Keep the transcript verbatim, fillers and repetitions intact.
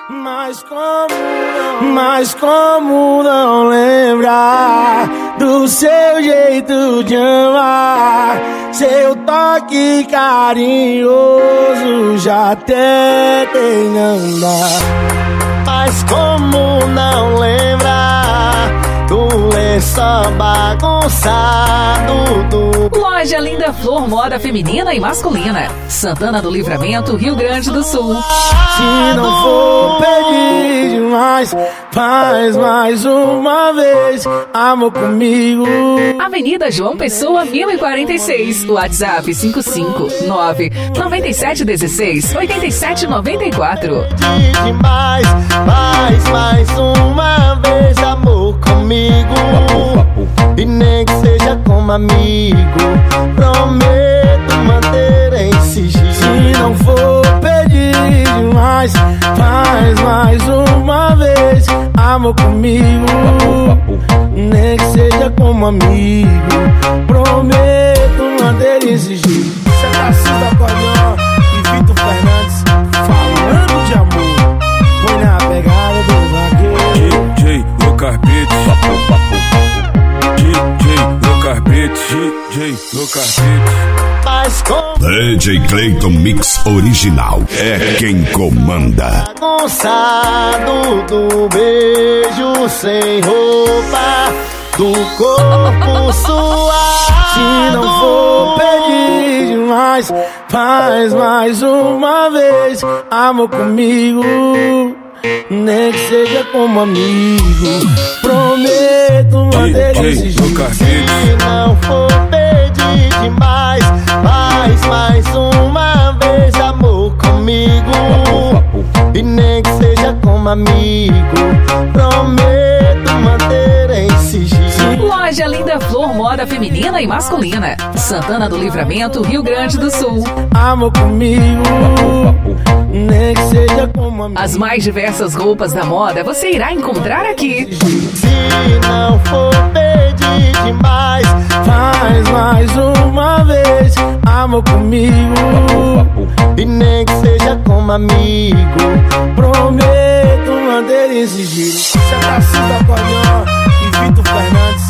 Mas como não, mas como não lembrar do seu jeito de amar, seu toque carinhoso já até tem não dá. Mas como não lembrar do lençol bagunçado do... Loja Linda Flor, moda feminina e masculina, Santana do Livramento, Rio Grande do Sul. Se não for pedir demais, faz mais uma vez amor comigo. Avenida João Pessoa, mil e quarenta e seis. WhatsApp cinco cinco nove nove sete um seis oito sete nove quatro. Demais, faz mais uma vez amor comigo. E nem que seja como amigo, prometo manter em sigilo. Se não for pedir demais, faz mais uma vez amor comigo. Nem que seja como amigo, prometo manter em sigilo. Cê tá sendo acordeão e Vitor Fernandes falando de amor. Foi na pegada do vaqueiro. D J Lucas Beats, D J Lucas Beats, D J Lucas Beats. Mas como D J Clayton Mix Original é quem comanda. Bagunçado do beijo sem roupa, do corpo suado. Se não for pedir demais, faz mais uma vez amor comigo. Nem que seja como amigo, prometo manter esse jogo. Se não for pedir demais, faz mais uma vez amor comigo. E nem que seja como amigo, prometo manter em sigilo. Loja Linda Flor, moda feminina e masculina, Santana do Livramento, Rio Grande do Sul. Amor comigo, nem que seja como amigo. As mais diversas roupas da moda você irá encontrar aqui. Se não for pedir demais, faz mais uma vez amor comigo. E nem que seja como amigo, prometo manter em sigilo. Cê tá sendo acordeão e Vitor Fernandes